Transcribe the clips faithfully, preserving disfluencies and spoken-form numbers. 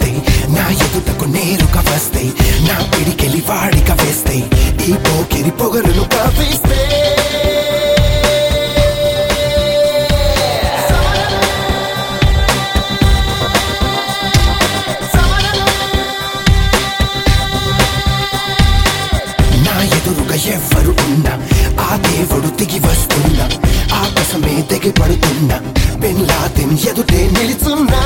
చేస్తే నా ఎదుటకు నేరుగా వస్తే నా పిడికెలి వాడిక వేస్తే ఈ పోకిరి పొగరును కావేస్తే నా ఎదురుగా ఎవ్వరు ఉన్నా ఆ దేవుడు దిగి వస్తున్నా ఆకాశమే దిగి పడుతున్నా బిన్ లాదెన్ ఎదుటే నిలుచున్నా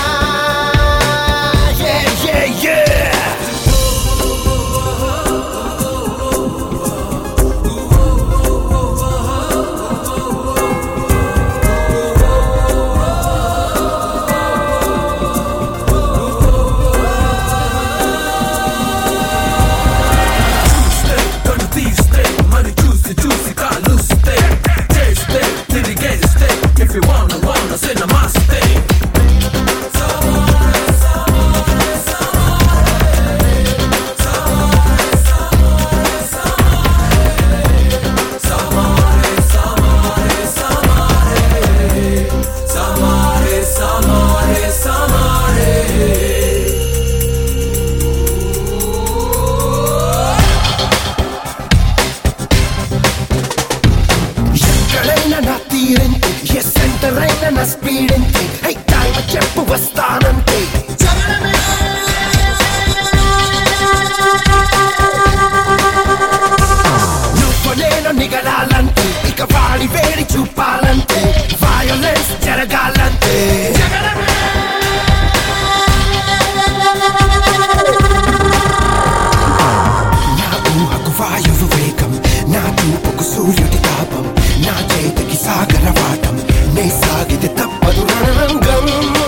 If you wanna, wanna, say namaste. నా తీరంతే ఏ సెంటర్ అయినా నా స్పీడ్ అంతే హై టైం చెప్పు వస్తానంతే నువ్వు నేను నిగలాలంటే ఇక వాడి వేడి చూపాలంటే వయోలెన్స్ జరగాలంటే నా ఊహకు వాయువు వేగం నా తూపుకు సూర్యుడి తాపం నా చేతికి సాగరవాటం నే సాగితే తప్పదు రణరంగం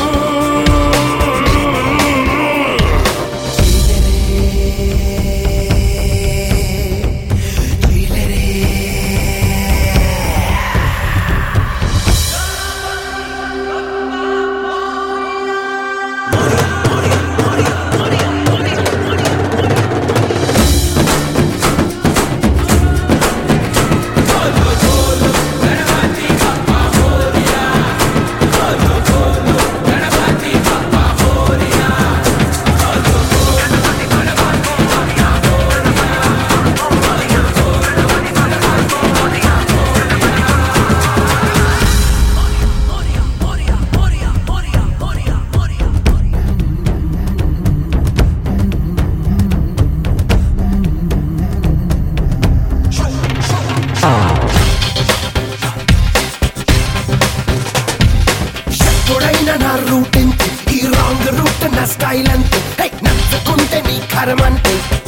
ఎప్పుడైనా నా రూట్ అంతే ఈ రాంగ్ రూట్ నా స్టైల్ అంతే హై నచ్చకుంటే నీ కరమంతే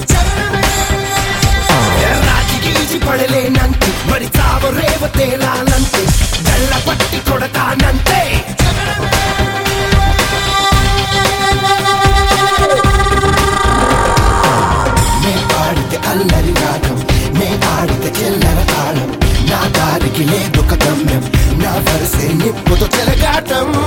రాజీ గీజి పడలేనంతే మరి చావు రేవ తేలాలంతే గళ్ళ పట్టి కొడతానంతే నే పాడితే అల్లరి రాగం నే ఆడితే చెల్లర తాళం నా దారికి లేదు ఒక గమ్యం నా వరసే నిప్పుతో చెలగాటం